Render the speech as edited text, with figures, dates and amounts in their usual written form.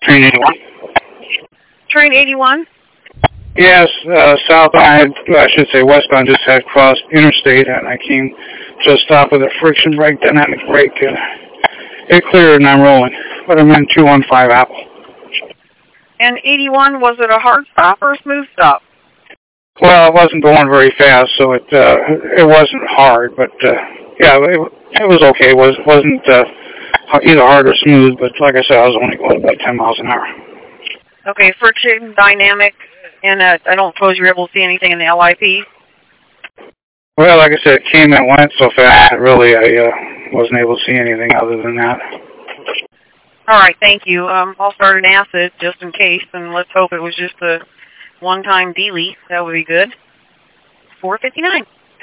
Train 81. Train 81? Yes, southbound, I should say westbound, just had crossed interstate, and I came to a stop with a friction brake, dynamic brake. It cleared, and I'm rolling. But I'm in 215 Apple. And 81, was it a hard stop or a smooth stop? Well, it wasn't going very fast, so it wasn't hard, but yeah, it was okay. It wasn't either hard or smooth, but like I said, I was only going about 10 miles an hour. Okay, friction, dynamic, and I don't suppose you were able to see anything in the LIP? Well, like I said, it came and went so fast that really I wasn't able to see anything other than that. All right, thank you. I'll start an acid just in case, and let's hope it was just a one-time dealie. That would be good. 4:59.